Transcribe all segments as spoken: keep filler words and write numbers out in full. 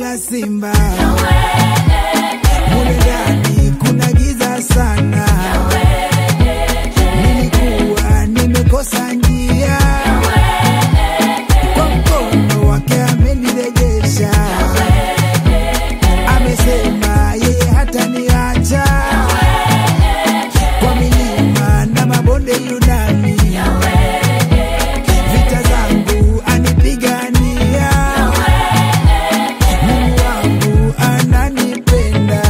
la simba. Mule ndani kuna giza sana. Nilikuwa nimekosa njia. Kwa mkono wake amenirejesha. Amesema yeye hata niacha. Kwa milima na mabonde yunani. Vita zangu anipigania. Mungu wangu ananipenda.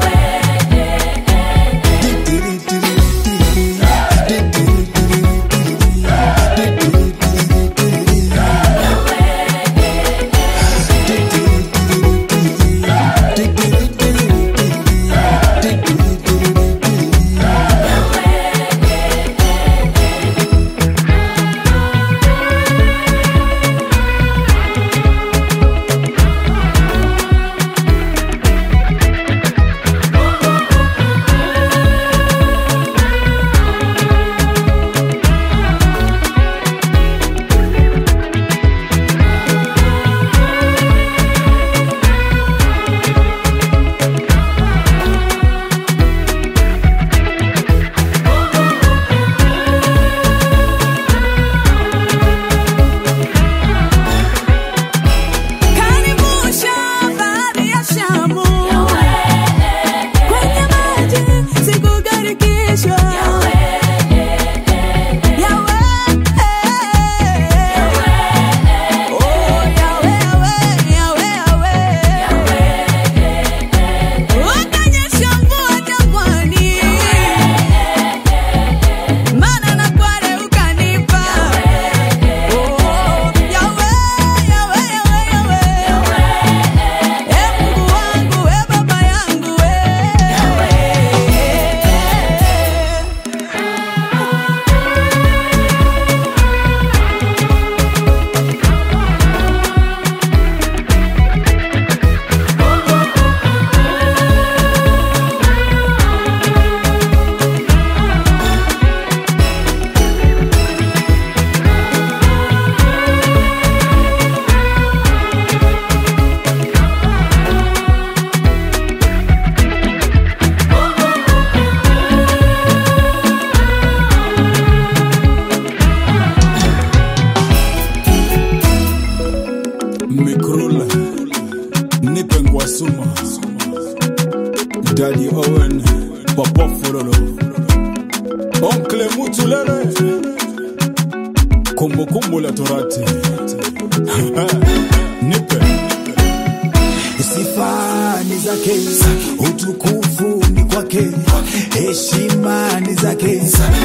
Mikrula Nipe Ngwasuma Daddy Owen Papa Forolo Oncle Mutulere Kumbu kumbu la torati Nipe Sifa ni zake, utukufu ni kwake, heshima ni zake.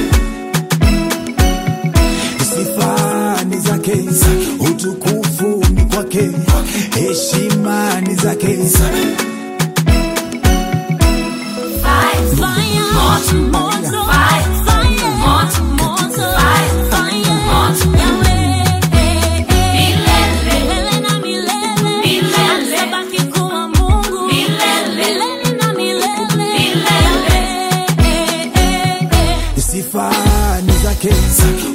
Sifa ni zake, utukufu ni kwake, heshima ni zake. Sifa ni zake,